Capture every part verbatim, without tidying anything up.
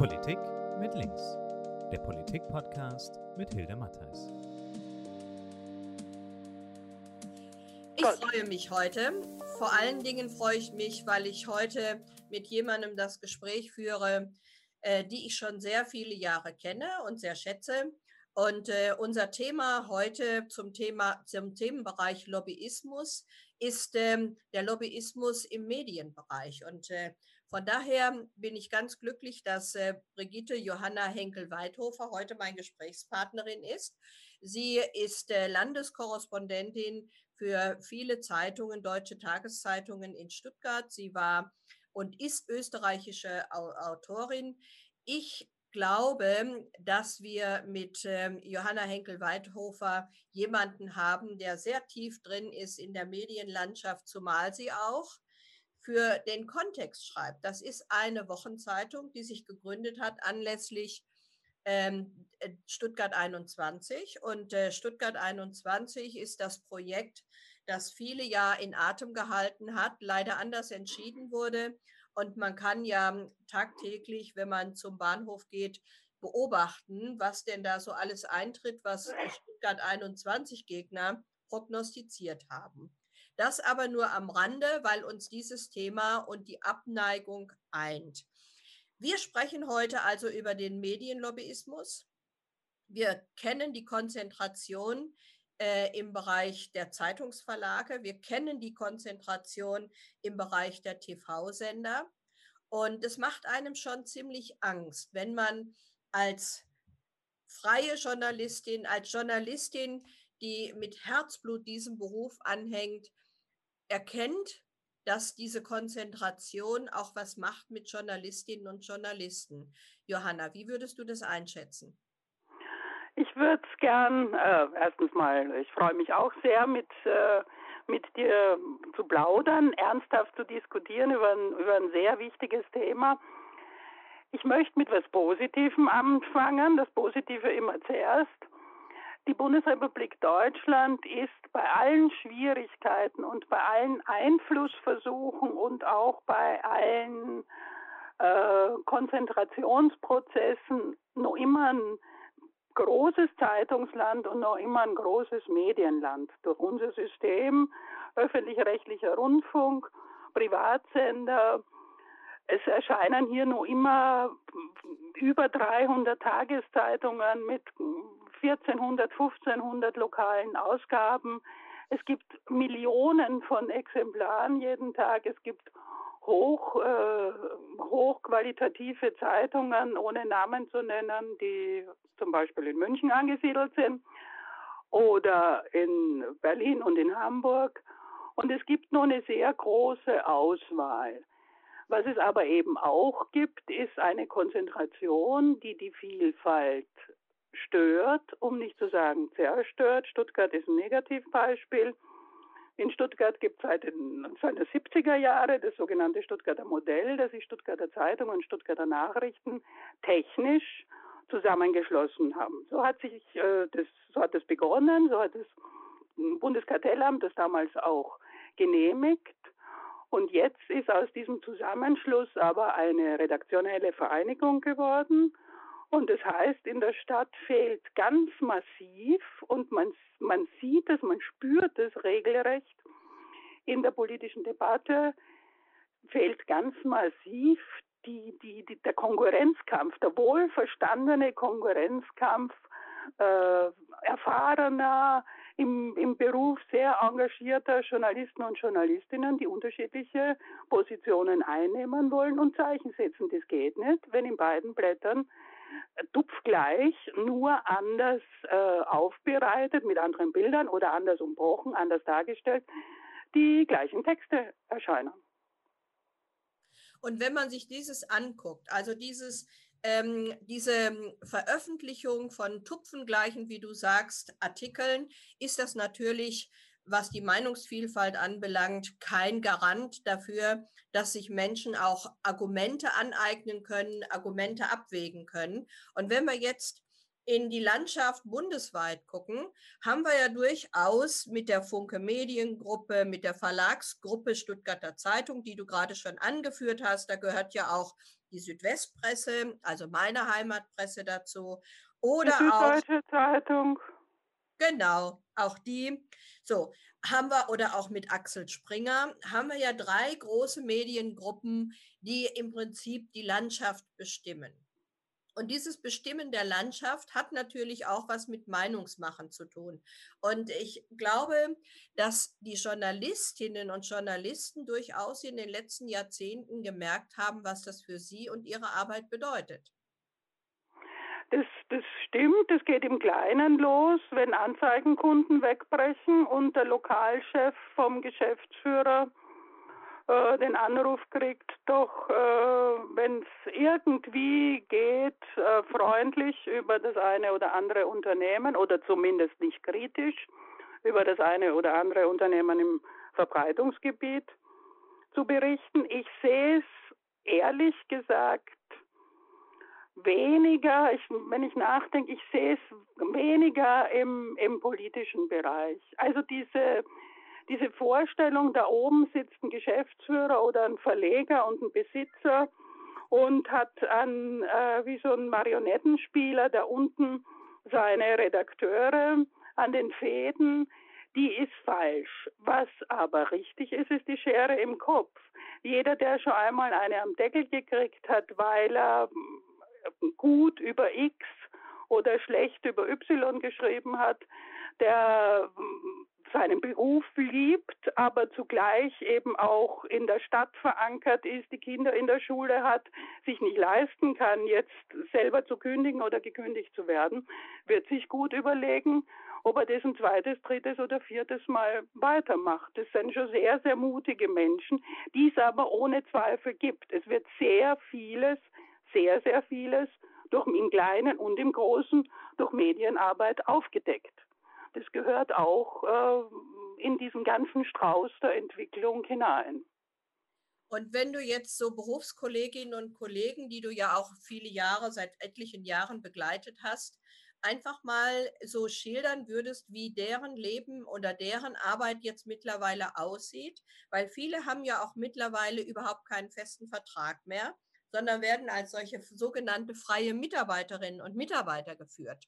Politik mit links, der Politik-Podcast mit Hilde Mattheis. Ich freue mich heute. Vor allen Dingen freue ich mich, weil ich heute mit jemandem das Gespräch führe, äh, die ich schon sehr viele Jahre kenne und sehr schätze. Und äh, unser Thema heute zum Thema, zum Themenbereich Lobbyismus ist ähm, der Lobbyismus im Medienbereich. Und äh, von daher bin ich ganz glücklich, dass äh, Brigitte Johanna Henkel-Weithofer heute meine Gesprächspartnerin ist. Sie ist äh, Landeskorrespondentin für viele Zeitungen, deutsche Tageszeitungen in Stuttgart. Sie war und ist österreichische Autorin. Ich glaube, dass wir mit ähm, Johanna Henkel-Weithofer jemanden haben, der sehr tief drin ist in der Medienlandschaft, zumal sie auch für den Kontext schreibt. Das ist eine Wochenzeitung, die sich gegründet hat anlässlich ähm, Stuttgart einundzwanzig. Und äh, Stuttgart einundzwanzig ist das Projekt, das viele Jahre in Atem gehalten hat, leider anders entschieden wurde. Und man kann ja tagtäglich, wenn man zum Bahnhof geht, beobachten, was denn da so alles eintritt, was Stuttgart einundzwanzig Gegner prognostiziert haben. Das aber nur am Rande, weil uns dieses Thema und die Abneigung eint. Wir sprechen heute also über den Medienlobbyismus. Wir kennen die Konzentration äh, im Bereich der Zeitungsverlage. Wir kennen die Konzentration im Bereich der T V-Sender. Und es macht einem schon ziemlich Angst, wenn man als freie Journalistin, als Journalistin, die mit Herzblut diesem Beruf anhängt, erkennt, dass diese Konzentration auch was macht mit Journalistinnen und Journalisten. Johanna, wie würdest du das einschätzen? Ich würde es gern, äh, erstens mal, ich freue mich auch sehr, mit, äh, mit dir zu plaudern, ernsthaft zu diskutieren über ein, über ein sehr wichtiges Thema. Ich möchte mit etwas Positivem anfangen, das Positive immer zuerst. Die Bundesrepublik Deutschland ist bei allen Schwierigkeiten und bei allen Einflussversuchen und auch bei allen äh, Konzentrationsprozessen noch immer ein großes Zeitungsland und noch immer ein großes Medienland. Durch unser System, öffentlich-rechtlicher Rundfunk, Privatsender, es erscheinen hier noch immer über dreihundert Tageszeitungen mit vierzehnhundert, fünfzehnhundert lokalen Ausgaben. Es gibt Millionen von Exemplaren jeden Tag. Es gibt hoch, äh, hochqualitative Zeitungen, ohne Namen zu nennen, die zum Beispiel in München angesiedelt sind oder in Berlin und in Hamburg. Und es gibt noch eine sehr große Auswahl. Was es aber eben auch gibt, ist eine Konzentration, die die Vielfalt stört, um nicht zu sagen zerstört. Stuttgart ist ein Negativbeispiel. In Stuttgart gibt es seit den siebziger Jahre das sogenannte Stuttgarter Modell, das die Stuttgarter Zeitung und Stuttgarter Nachrichten technisch zusammengeschlossen haben. So hat sich äh, das, so hat das begonnen, so hat das Bundeskartellamt das damals auch genehmigt. Und jetzt ist aus diesem Zusammenschluss aber eine redaktionelle Vereinigung geworden. Und das heißt, in der Stadt fehlt ganz massiv, und man, man sieht es, man spürt es regelrecht in der politischen Debatte, fehlt ganz massiv die, die, die, der Konkurrenzkampf, der wohlverstandene Konkurrenzkampf äh, erfahrener, im, im Beruf sehr engagierter Journalisten und Journalistinnen, die unterschiedliche Positionen einnehmen wollen und Zeichen setzen. Das geht nicht, wenn in beiden Blättern tupfgleich, nur anders äh, aufbereitet, mit anderen Bildern oder anders umbrochen, anders dargestellt, die gleichen Texte erscheinen. Und wenn man sich dieses anguckt, also dieses, ähm, diese Veröffentlichung von tupfengleichen, wie du sagst, Artikeln, ist das natürlich, was die Meinungsvielfalt anbelangt, kein Garant dafür, dass sich Menschen auch Argumente aneignen können, Argumente abwägen können. Und wenn wir jetzt in die Landschaft bundesweit gucken, haben wir ja durchaus mit der Funke Mediengruppe, mit der Verlagsgruppe Stuttgarter Zeitung, die du gerade schon angeführt hast, da gehört ja auch die Südwestpresse, also meine Heimatpresse dazu, Die oder auch, Süddeutsche Zeitung. genau, auch die. So, haben wir, oder auch mit Axel Springer, haben wir ja drei große Mediengruppen, die im Prinzip die Landschaft bestimmen. Und dieses Bestimmen der Landschaft hat natürlich auch was mit Meinungsmachen zu tun. Und ich glaube, dass die Journalistinnen und Journalisten durchaus in den letzten Jahrzehnten gemerkt haben, was das für sie und ihre Arbeit bedeutet. Das, das stimmt, das geht im Kleinen los, wenn Anzeigenkunden wegbrechen und der Lokalchef vom Geschäftsführer äh, den Anruf kriegt, doch äh, wenn es irgendwie geht, äh, freundlich über das eine oder andere Unternehmen oder zumindest nicht kritisch über das eine oder andere Unternehmen im Verbreitungsgebiet zu berichten. Ich sehe es ehrlich gesagt weniger, ich, wenn ich nachdenke, ich sehe es weniger im, im politischen Bereich. Also diese, diese Vorstellung, da oben sitzt ein Geschäftsführer oder ein Verleger und ein Besitzer und hat an, äh, wie so ein Marionettenspieler da unten seine Redakteure an den Fäden, die ist falsch. Was aber richtig ist, ist die Schere im Kopf. Jeder, der schon einmal eine am Deckel gekriegt hat, weil er gut über X oder schlecht über Y geschrieben hat, der seinen Beruf liebt, aber zugleich eben auch in der Stadt verankert ist, die Kinder in der Schule hat, sich nicht leisten kann, jetzt selber zu kündigen oder gekündigt zu werden, wird sich gut überlegen, ob er das ein zweites, drittes oder viertes Mal weitermacht. Das sind schon sehr, sehr mutige Menschen, die es aber ohne Zweifel gibt. Es wird sehr vieles sehr, sehr vieles durch im Kleinen und im Großen durch Medienarbeit aufgedeckt. Das gehört auch äh, in diesen ganzen Strauß der Entwicklung hinein. Und wenn du jetzt so Berufskolleginnen und Kollegen, die du ja auch viele Jahre, seit etlichen Jahren begleitet hast, einfach mal so schildern würdest, wie deren Leben oder deren Arbeit jetzt mittlerweile aussieht, weil viele haben ja auch mittlerweile überhaupt keinen festen Vertrag mehr, sondern werden als solche sogenannte freie Mitarbeiterinnen und Mitarbeiter geführt.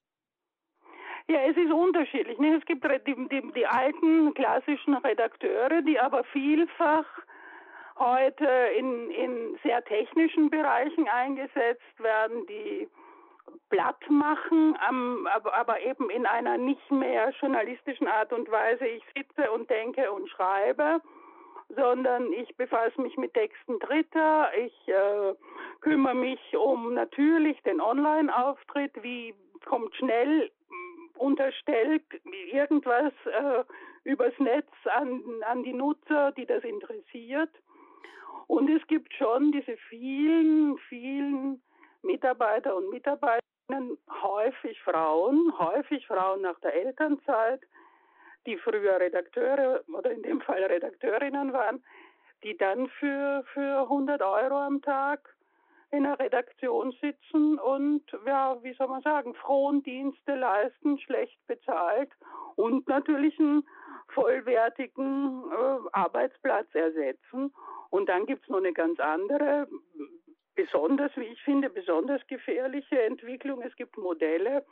Ja, es ist unterschiedlich. Nicht? Es gibt die, die, die alten klassischen Redakteure, die aber vielfach heute in, in sehr technischen Bereichen eingesetzt werden, die Blatt machen, aber, aber eben in einer nicht mehr journalistischen Art und Weise. Ich sitze und denke und schreibe, sondern ich befasse mich mit Texten Dritter, ich äh, kümmere mich um natürlich den Online-Auftritt, wie kommt schnell unterstellt irgendwas äh, übers Netz an, an die Nutzer, die das interessiert. Und es gibt schon diese vielen, vielen Mitarbeiter und Mitarbeiterinnen, häufig Frauen, häufig Frauen nach der Elternzeit, die früher Redakteure oder in dem Fall Redakteurinnen waren, die dann für, für hundert Euro am Tag in der Redaktion sitzen und, ja, wie soll man sagen, Frondienste leisten, schlecht bezahlt und natürlich einen vollwertigen äh, Arbeitsplatz ersetzen. Und dann gibt es noch eine ganz andere, besonders, wie ich finde, besonders gefährliche Entwicklung. Es gibt Modelle,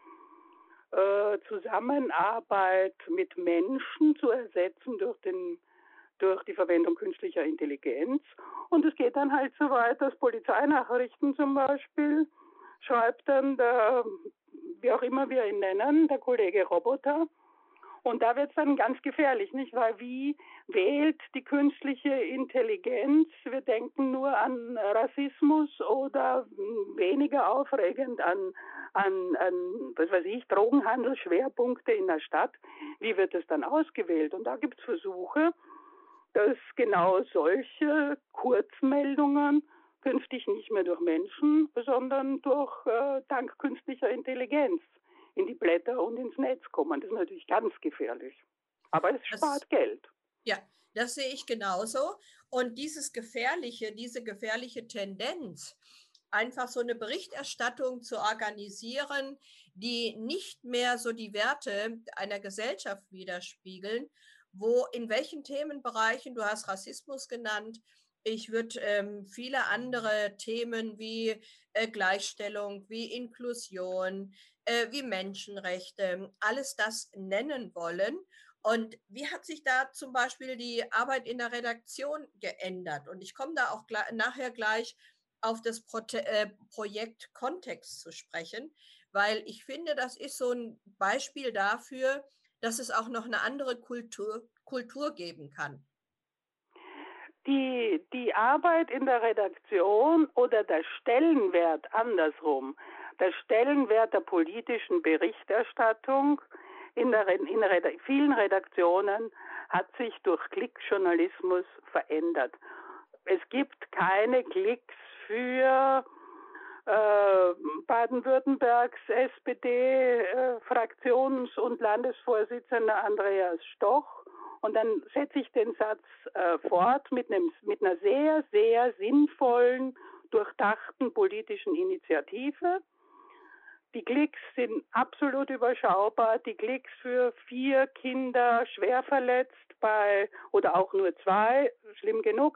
äh, Zusammenarbeit mit Menschen zu ersetzen durch den durch die Verwendung künstlicher Intelligenz. Und es geht dann halt so weit, dass Polizeinachrichten zum Beispiel schreibt dann der, wie auch immer wir ihn nennen, der Kollege Roboter. Und da wird es dann ganz gefährlich, nicht? Weil wie wählt die künstliche Intelligenz? Wir denken nur an Rassismus oder weniger aufregend an, an, an was weiß ich, Drogenhandel, Schwerpunkte in der Stadt. Wie wird es dann ausgewählt? Und da gibt es Versuche, dass genau solche Kurzmeldungen künftig nicht mehr durch Menschen, sondern durch äh, dank künstlicher Intelligenz in die Blätter und ins Netz kommen. Das ist natürlich ganz gefährlich. Aber es spart das, Geld. Ja, das sehe ich genauso. Und dieses Gefährliche, diese gefährliche Tendenz, einfach so eine Berichterstattung zu organisieren, die nicht mehr so die Werte einer Gesellschaft widerspiegeln, wo in welchen Themenbereichen, du hast Rassismus genannt, Ich würde ähm, viele andere Themen wie äh, Gleichstellung, wie Inklusion, äh, wie Menschenrechte, alles das nennen wollen. Und wie hat sich da zum Beispiel die Arbeit in der Redaktion geändert? Und ich komme da auch gleich, nachher gleich auf das Pro äh, Projekt Kontext zu sprechen, weil ich finde, das ist so ein Beispiel dafür, dass es auch noch eine andere Kultur, Kultur geben kann. Die, die Arbeit in der Redaktion oder der Stellenwert andersrum, der Stellenwert der politischen Berichterstattung in, der, in Reda- vielen Redaktionen hat sich durch Klickjournalismus verändert. Es gibt keine Klicks für äh, Baden-Württembergs S P D-Fraktions- und Landesvorsitzender Andreas Stoch. Und dann setze ich den Satz äh, fort mit, einem, mit einer sehr, sehr sinnvollen, durchdachten politischen Initiative. Die Klicks sind absolut überschaubar. Die Klicks für vier Kinder schwer verletzt bei, oder auch nur zwei, schlimm genug,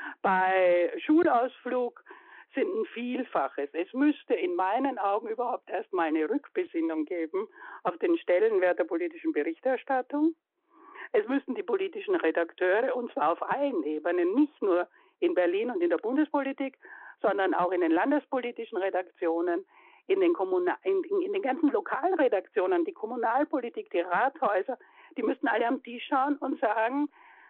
bei Schulausflug sind ein Vielfaches. Es müsste in meinen Augen überhaupt erst mal eine Rückbesinnung geben auf den Stellenwert der politischen Berichterstattung. Es müssten die politischen Redakteure, und zwar auf allen Ebenen, nicht nur in Berlin und in der Bundespolitik, sondern auch in den landespolitischen Redaktionen, in den, Kommunal, in, in den ganzen Lokalredaktionen, die Kommunalpolitik, die Rathäuser, die müssten alle am Tisch schauen und sagen,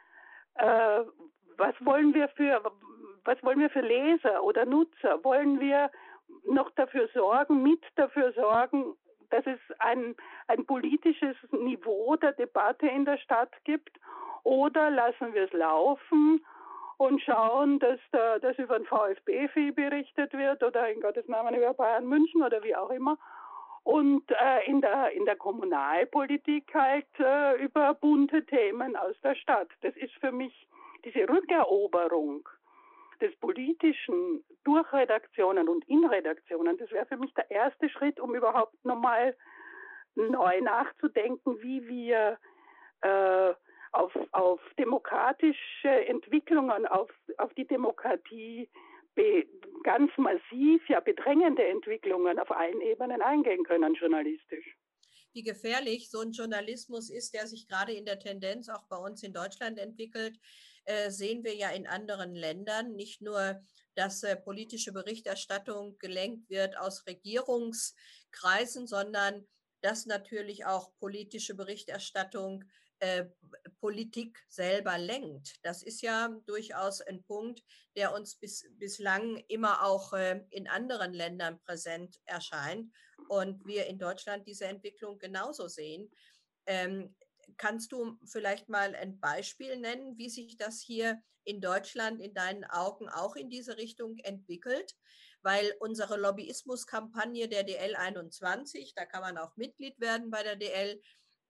äh, was wollen wir für, was wollen wir für Leser oder Nutzer? Wollen wir noch dafür sorgen, mit dafür sorgen, dass es ein, ein politisches Niveau der Debatte in der Stadt gibt? Oder lassen wir es laufen und schauen, dass, da, dass über den VfB viel berichtet wird oder in Gottes Namen über Bayern München oder wie auch immer? Und äh, in, der, in der Kommunalpolitik halt äh, über bunte Themen aus der Stadt. Das ist für mich diese Rückeroberung des Politischen durch Redaktionen und in Redaktionen, das wäre für mich der erste Schritt, um überhaupt nochmal neu nachzudenken, wie wir äh, auf, auf demokratische Entwicklungen, auf, auf die Demokratie be, ganz massiv, ja bedrängende Entwicklungen auf allen Ebenen eingehen können, journalistisch. Wie gefährlich so ein Journalismus ist, der sich gerade in der Tendenz auch bei uns in Deutschland entwickelt, äh, sehen wir ja in anderen Ländern. Nicht nur, dass äh, politische Berichterstattung gelenkt wird aus Regierungskreisen, sondern dass natürlich auch politische Berichterstattung äh, Politik selber lenkt. Das ist ja durchaus ein Punkt, der uns bis, bislang immer auch äh, in anderen Ländern präsent erscheint und wir in Deutschland diese Entwicklung genauso sehen. Ähm, kannst du vielleicht mal ein Beispiel nennen, wie sich das hier in Deutschland in deinen Augen auch in diese Richtung entwickelt? Weil unsere Lobbyismuskampagne der D L einundzwanzig, da kann man auch Mitglied werden bei der D L,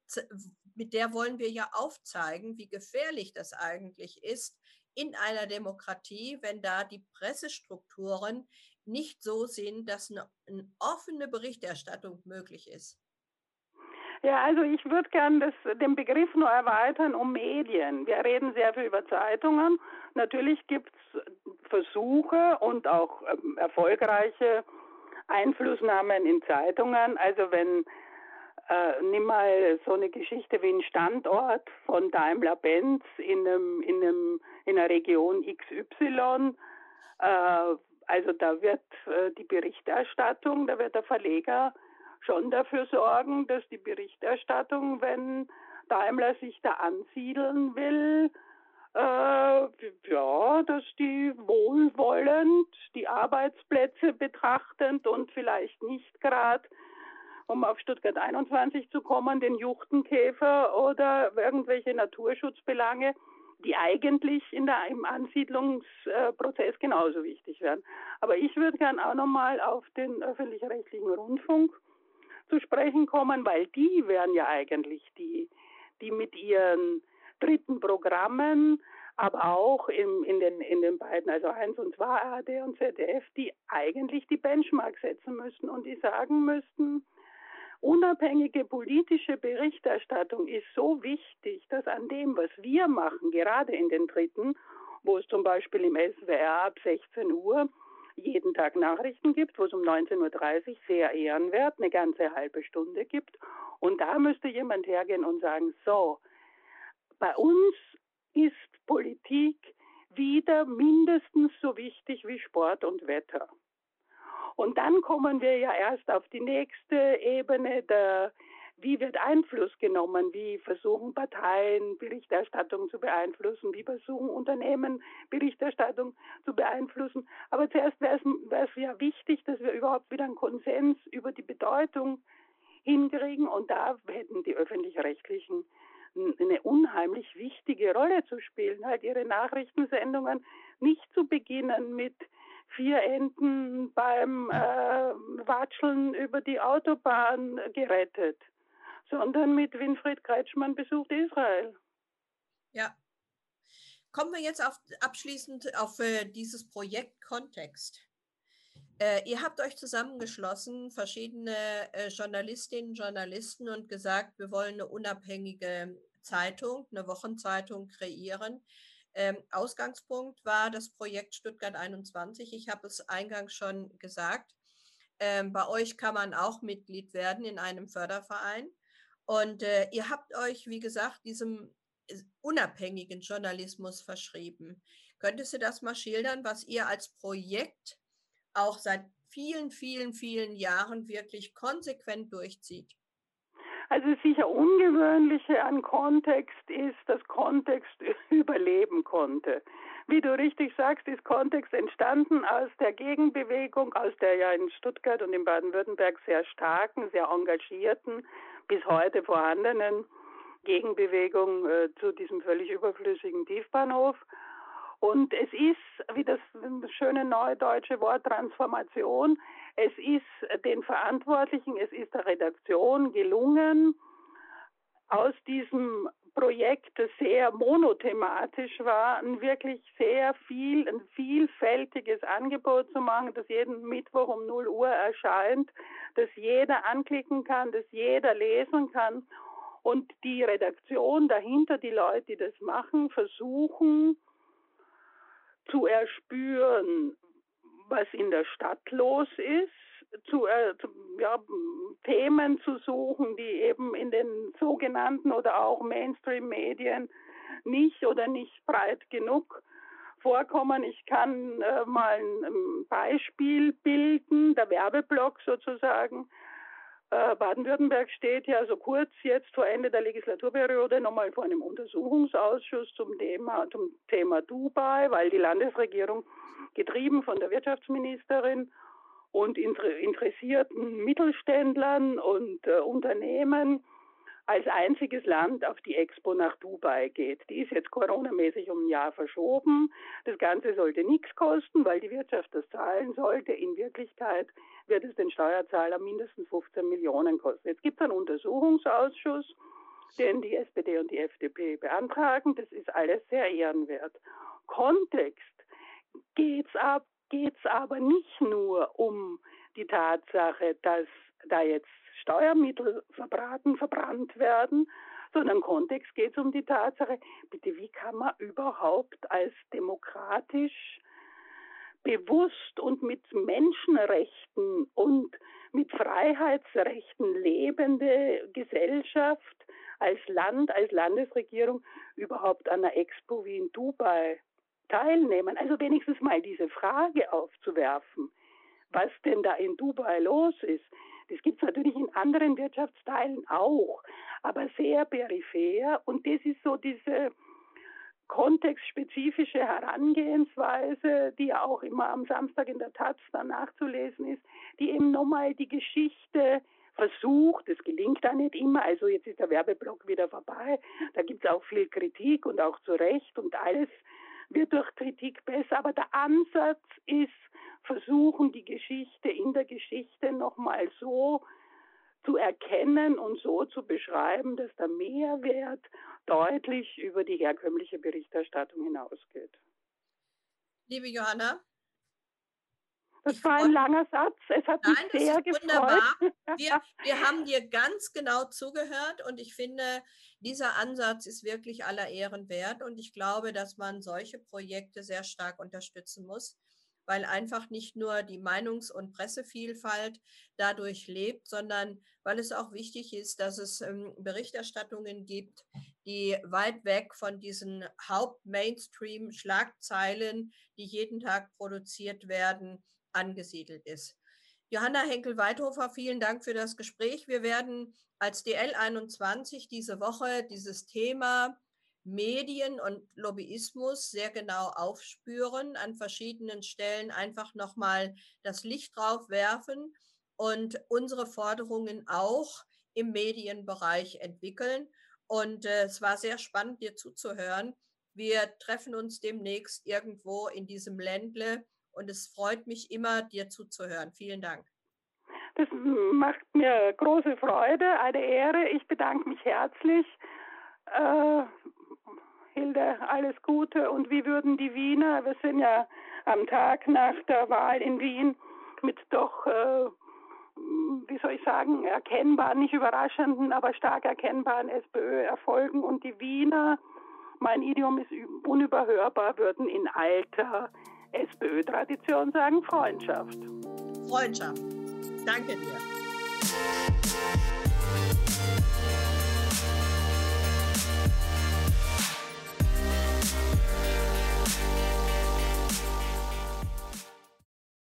mit der wollen wir ja aufzeigen, wie gefährlich das eigentlich ist in einer Demokratie, wenn da die Pressestrukturen nicht so sind, dass eine, eine offene Berichterstattung möglich ist. Ja, also ich würde gerne den Begriff nur erweitern um Medien. Wir reden sehr viel über Zeitungen. Natürlich gibt es Versuche und auch ähm, erfolgreiche Einflussnahmen in Zeitungen. Also wenn äh, nimm mal so eine Geschichte wie ein Standort von Daimler-Benz in, einem, in, einem, in einer Region X Y. Äh, also da wird äh, die Berichterstattung, da wird der Verleger schon dafür sorgen, dass die Berichterstattung, wenn Daimler sich da ansiedeln will, äh, ja, dass die wohlwollend die Arbeitsplätze betrachtend und vielleicht nicht gerade, um auf Stuttgart einundzwanzig zu kommen, den Juchtenkäfer oder irgendwelche Naturschutzbelange, die eigentlich in der, im Ansiedlungsprozess genauso wichtig wären. Aber ich würde gern auch nochmal auf den öffentlich-rechtlichen Rundfunk zu sprechen kommen, weil die wären ja eigentlich die, die mit ihren dritten Programmen, aber auch im, in, den, in den beiden, also eins und zwei, A R D und Z D F, die eigentlich die Benchmark setzen müssten und die sagen müssten, unabhängige politische Berichterstattung ist so wichtig, dass an dem, was wir machen, gerade in den dritten wo es zum Beispiel im S W R ab sechzehn Uhr jeden Tag Nachrichten gibt, wo es um neunzehn Uhr dreißig sehr ehrenwert eine ganze halbe Stunde gibt. Und da müsste jemand hergehen und sagen, so, bei uns ist Politik wieder mindestens so wichtig wie Sport und Wetter. Und dann kommen wir ja erst auf die nächste Ebene, der, wie wird Einfluss genommen, wie versuchen Parteien Berichterstattung zu beeinflussen, wie versuchen Unternehmen Berichterstattung zu beeinflussen. Aber zuerst wäre es ja wichtig, dass wir überhaupt wieder einen Konsens über die Bedeutung hinkriegen. Und da hätten die Öffentlich-Rechtlichen eine unheimlich wichtige Rolle zu spielen, halt ihre Nachrichtensendungen nicht zu beginnen mit vier Enten beim äh, Watscheln über die Autobahn gerettet, sondern mit Winfried Kretschmann besucht Israel. Ja. Kommen wir jetzt auf, abschließend auf äh, dieses Projekt Kontext. Äh, ihr habt euch zusammengeschlossen, verschiedene äh, Journalistinnen und Journalisten, und gesagt, wir wollen eine unabhängige Zeitung, eine Wochenzeitung kreieren. Ähm, Ausgangspunkt war das Projekt Stuttgart einundzwanzig. Ich habe es eingangs schon gesagt. Ähm, bei euch kann man auch Mitglied werden in einem Förderverein. Und äh, ihr habt euch, wie gesagt, diesem unabhängigen Journalismus verschrieben. Könntest du das mal schildern, was ihr als Projekt auch seit vielen, vielen, vielen Jahren wirklich konsequent durchzieht? Also sicher Ungewöhnliche an Kontext ist, dass Kontext überleben konnte. Wie du richtig sagst, ist Kontext entstanden aus der Gegenbewegung, aus der ja in Stuttgart und in Baden-Württemberg sehr starken, sehr engagierten, bis heute vorhandenen Gegenbewegung äh, zu diesem völlig überflüssigen Tiefbahnhof. Und es ist, wie das schöne neudeutsche Wort Transformation, es ist den Verantwortlichen, es ist der Redaktion gelungen, aus diesem Projekt, das sehr monothematisch war, ein wirklich sehr viel, ein vielfältiges Angebot zu machen, das jeden Mittwoch um null Uhr erscheint, das jeder anklicken kann, das jeder lesen kann. Und die Redaktion dahinter, die Leute, die das machen, versuchen zu erspüren, was in der Stadt los ist, zu, äh, zu ja, Themen zu suchen, die eben in den sogenannten oder auch Mainstream-Medien nicht oder nicht breit genug vorkommen. Ich kann äh, mal ein Beispiel bilden, der Werbeblock sozusagen. Äh, Baden-Württemberg steht ja so kurz jetzt vor Ende der Legislaturperiode nochmal vor einem Untersuchungsausschuss zum Thema, zum Thema Dubai, weil die Landesregierung, getrieben von der Wirtschaftsministerin und interessierten Mittelständlern und äh, Unternehmen, als einziges Land auf die Expo nach Dubai geht. Die ist jetzt coronamäßig um ein Jahr verschoben. Das Ganze sollte nichts kosten, weil die Wirtschaft das zahlen sollte. In Wirklichkeit wird es den Steuerzahler mindestens fünfzehn Millionen kosten. Jetzt gibt es einen Untersuchungsausschuss, den die S P D und die F D P beantragen. Das ist alles sehr ehrenwert. Kontext geht's ab, geht's aber nicht nur um die Tatsache, dass da jetzt Steuermittel verbraten, verbrannt werden, sondern Kontext geht es um die Tatsache, bitte, wie kann man überhaupt als demokratisch, bewusst und mit Menschenrechten und mit Freiheitsrechten lebende Gesellschaft als Land, als Landesregierung überhaupt an einer Expo wie in Dubai teilnehmen? Also wenigstens mal diese Frage aufzuwerfen, was denn da in Dubai los ist. Das gibt es natürlich in anderen Wirtschaftsteilen auch, aber sehr peripher. Und das ist so diese kontextspezifische Herangehensweise, die ja auch immer am Samstag in der Taz dann nachzulesen ist, die eben nochmal die Geschichte versucht, es gelingt da nicht immer, also jetzt ist der Werbeblock wieder vorbei, da gibt es auch viel Kritik und auch zu Recht und alles wird durch Kritik besser, aber der Ansatz ist, versuchen die Geschichte in der Geschichte nochmal so zu erkennen und so zu beschreiben, dass der Mehrwert deutlich über die herkömmliche Berichterstattung hinausgeht. Liebe Johanna, Das war ein langer Satz. Es hat Nein, mich sehr das ist gefreut. Wunderbar. Wir, wir haben dir ganz genau zugehört und ich finde, dieser Ansatz ist wirklich aller Ehren wert und ich glaube, dass man solche Projekte sehr stark unterstützen muss, weil einfach nicht nur die Meinungs- und Pressevielfalt dadurch lebt, sondern weil es auch wichtig ist, dass es ähm, Berichterstattungen gibt, die weit weg von diesen Haupt-Mainstream-Schlagzeilen, die jeden Tag produziert werden, angesiedelt ist. Johanna Henkel-Weidhofer, vielen Dank für das Gespräch. Wir werden als D L einundzwanzig diese Woche dieses Thema Medien und Lobbyismus sehr genau aufspüren, an verschiedenen Stellen einfach nochmal das Licht drauf werfen und unsere Forderungen auch im Medienbereich entwickeln. Und äh, es war sehr spannend, dir zuzuhören. Wir treffen uns demnächst irgendwo in diesem Ländle und es freut mich immer, dir zuzuhören. Vielen Dank. Das macht mir große Freude, eine Ehre. Ich bedanke mich herzlich. Äh, Hilde, alles Gute. Und wie würden die Wiener, wir sind ja am Tag nach der Wahl in Wien mit doch, äh, wie soll ich sagen, erkennbaren, nicht überraschenden, aber stark erkennbaren SPÖ-Erfolgen. Und die Wiener, mein Idiom ist unüberhörbar, würden in alter SPÖ-Tradition sagen, Freundschaft. Freundschaft. Danke dir.